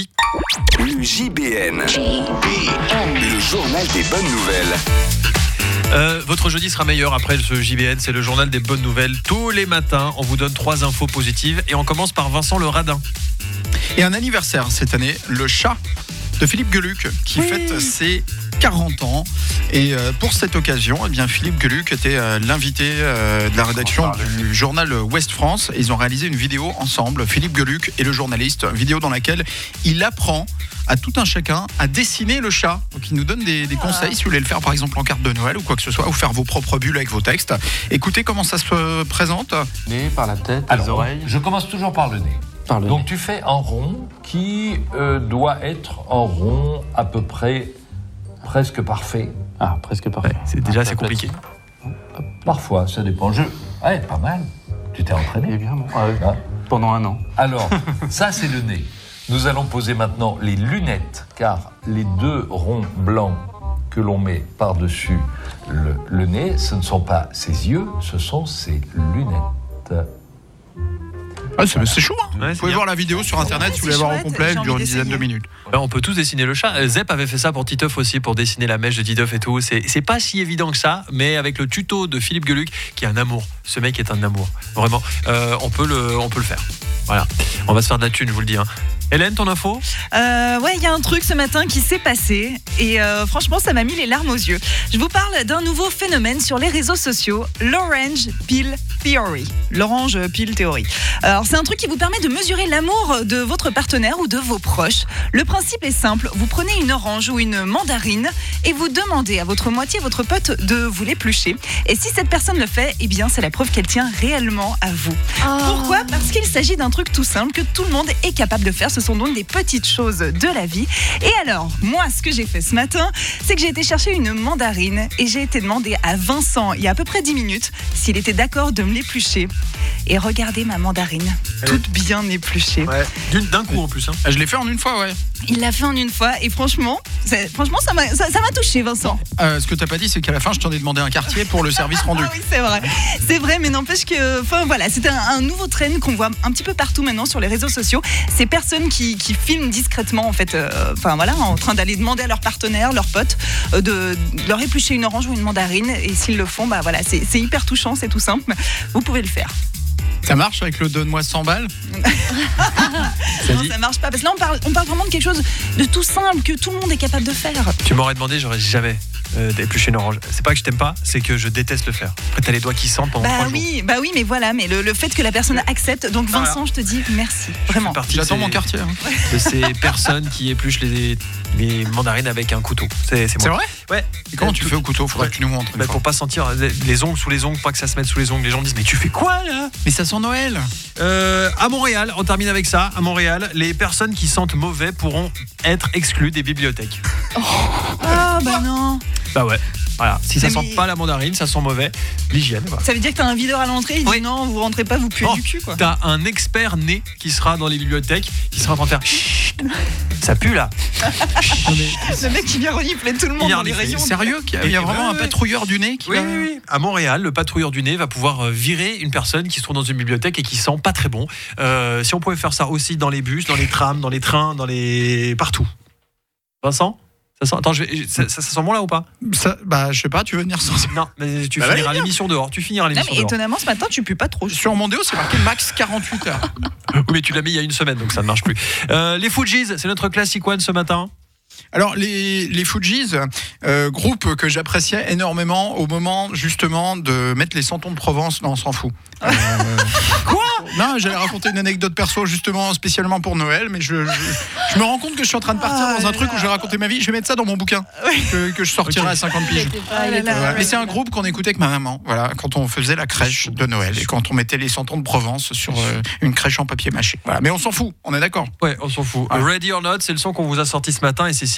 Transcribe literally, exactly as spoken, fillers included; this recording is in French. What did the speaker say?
jeudi. Le J B N. J B N. Le journal des bonnes nouvelles. Euh, votre jeudi sera meilleur après ce J B N, c'est le journal des bonnes nouvelles. Tous les matins, on vous donne trois infos positives et on commence par Vincent le Radin. Et un anniversaire cette année, le chat de Philippe Geluck qui oui. fête ses quarante ans. Et euh, pour cette occasion, eh bien, Philippe Geluck était euh, l'invité euh, de la rédaction du journal Ouest France. Et ils ont réalisé une vidéo ensemble, Philippe Geluck et le journaliste, une vidéo dans laquelle il apprend à tout un chacun à dessiner le chat. Donc il nous donne des, des conseils si vous voulez le faire par exemple en carte de Noël ou quoi que ce soit, ou faire vos propres bulles avec vos textes. Écoutez comment ça se présente. Nez, par la tête, Alors, les oreilles. Je commence toujours par le nez. Par le Donc nez. tu fais un rond qui euh, doit être un rond à peu près presque parfait. Ah, presque parfait. Ouais, c'est, déjà, ah, c'est compliqué. Parfois, ça dépend. Je... Ouais, pas mal. Tu t'es entraîné. Évidemment. Ah, oui. Hein Pendant un an. Alors, ça c'est le nez. Nous allons poser maintenant les lunettes, car les deux ronds blancs que l'on met par-dessus le, le nez, ce ne sont pas ses yeux, ce sont ses lunettes. Ah, c'est, c'est chaud, hein. Ouais, vous c'est pouvez bien. voir la vidéo sur internet Ouais, si vous voulez c'est voir au chouette, complet, elle j'ai dure envie une dizaine de d'essayer. minutes. Ben, on peut tous dessiner le chat. Zep avait fait ça pour Titeuf aussi, pour dessiner la mèche de Titeuf et tout. C'est, c'est pas si évident que ça, mais avec le tuto de Philippe Geluck, qui est un amour. Ce mec est un amour, vraiment. Euh, on peut le, on peut le faire. Voilà. On va se faire de la thune, je vous le dis. Hein. Hélène, ton info ? Euh, ouais, il y a un truc ce matin qui s'est passé et euh, franchement, ça m'a mis les larmes aux yeux. Je vous parle d'un nouveau phénomène sur les réseaux sociaux, l'Orange Peel Theory. L'Orange Peel Theory. Alors, c'est un truc qui vous permet de mesurer l'amour de votre partenaire ou de vos proches. Le principe est simple. Vous prenez une orange ou une mandarine et vous demandez à votre moitié, votre pote, de vous l'éplucher. Et si cette personne le fait, eh bien, c'est la preuve qu'elle tient réellement à vous. Oh. Pourquoi ? Parce qu'il s'agit d'un truc tout simple que tout le monde est capable de faire. Ce sont donc des petites choses de la vie. Et alors, moi, ce que j'ai fait ce matin, c'est que j'ai été chercher une mandarine et j'ai été demander à Vincent, il y a à peu près dix minutes, s'il était d'accord de me l'éplucher. Et regardez ma mandarine, toute bien épluchée. Ouais. D'une, d'un coup en plus. Hein. Ah, je l'ai fait en une fois, ouais. Il l'a fait en une fois et franchement, c'est, franchement ça, m'a, ça, ça m'a touché, Vincent. Euh, ce que t'as pas dit, c'est qu'à la fin, je t'en ai demandé un quartier pour le service rendu. Ah oui, c'est vrai. C'est vrai, mais n'empêche que, enfin voilà, c'est un, un nouveau trend qu'on voit un petit peu partout maintenant sur les réseaux sociaux. Ces personnes qui, qui filment discrètement, en fait, euh, enfin voilà, en train d'aller demander à leurs partenaires, leurs potes, euh, de, de leur éplucher une orange ou une mandarine. Et s'ils le font, bah voilà, c'est, c'est hyper touchant, c'est tout simple. Vous pouvez le faire. Ça marche avec le donne-moi cent balles. Ça, non, ça marche pas. Parce que là, on parle, on parle vraiment de quelque chose de tout simple que tout le monde est capable de faire. Tu m'aurais demandé, j'aurais jamais euh, d'éplucher une orange. C'est pas que je t'aime pas, c'est que je déteste le faire. Après, t'as les doigts qui sentent pendant bah trois oui, jours. Bah oui, mais voilà, mais le, le fait que la personne accepte. Donc Vincent, voilà. je te dis merci, vraiment. J'attends mon quartier. Hein. De ces personnes qui épluchent les, les mandarines avec un couteau. C'est, c'est, C'est moi. vrai ? Ouais. Et comment Euh, tu tout- fais au couteau ? Faudrait Ouais. que tu nous montres. une Bah, fois. pour pas sentir les, les ongles sous les ongles, pas que ça se mette sous les ongles. Les gens disent mais tu fais quoi là ? Mais ça sent Noël. Euh, à Montréal, on termine avec ça. À Montréal, les personnes qui sentent mauvais pourront être exclues des bibliothèques. Ah bah non. Bah ouais. Voilà. Si ça Mais sent mais- pas la mandarine, ça sent mauvais. L'hygiène. Voilà. Ça veut dire que t'as un videur à l'entrée, il dit Oui. non, vous rentrez pas, vous puez Oh, du cul quoi. T'as un expert nez qui sera dans les bibliothèques, qui sera en train de faire Chut, ça pue là. Le mec qui vient renifler tout le monde Il y a dans les renifler. rayons. Sérieux qu'il y a, il y a Et- vraiment ouais, un ouais. patrouilleur du nez qui Oui, va... oui, oui. À Montréal, le patrouilleur du nez va pouvoir euh, virer une personne qui se trouve dans une bibliothèque et qui sent pas très bon. Euh, si on pouvait faire ça aussi dans les bus, dans les trams, dans les trains, dans les partout. Vincent, ça sent. Attends, je vais... ça, ça, ça sent bon là ou pas ? Ça, bah, je sais pas, tu veux venir sans... Non, mais tu Bah, finiras allez, l'émission dehors. Tu finiras Non, l'émission mais dehors. étonnamment, ce matin, tu pues pas trop. Sur mon déo, c'est marqué max quarante-huit heures. Oui, mais tu l'as mis il y a une semaine, donc ça ne marche plus. Euh, les Fujis, c'est notre classic one ce matin. Alors, les, les Fujis, euh, groupe que j'appréciais énormément au moment, justement, de mettre les Santons de Provence. Non, on s'en fout. Euh, Quoi ? Non, j'allais raconter une anecdote perso, justement, spécialement pour Noël, mais je, je, je me rends compte que je suis en train de partir Ah dans là un truc là. où je vais raconter ma vie. Je vais mettre ça dans mon bouquin, que, que je sortirai à cinquante piges. Ah là là. Ouais. Mais c'est un groupe qu'on écoutait avec ma maman, voilà, quand on faisait la crèche de Noël et quand on mettait les Santons de Provence sur euh, une crèche en papier mâché. Voilà. Mais on s'en fout, on est d'accord. Ouais, on s'en fout. Ouais. Ready or not, c'est le son qu'on vous a sorti ce matin et c'est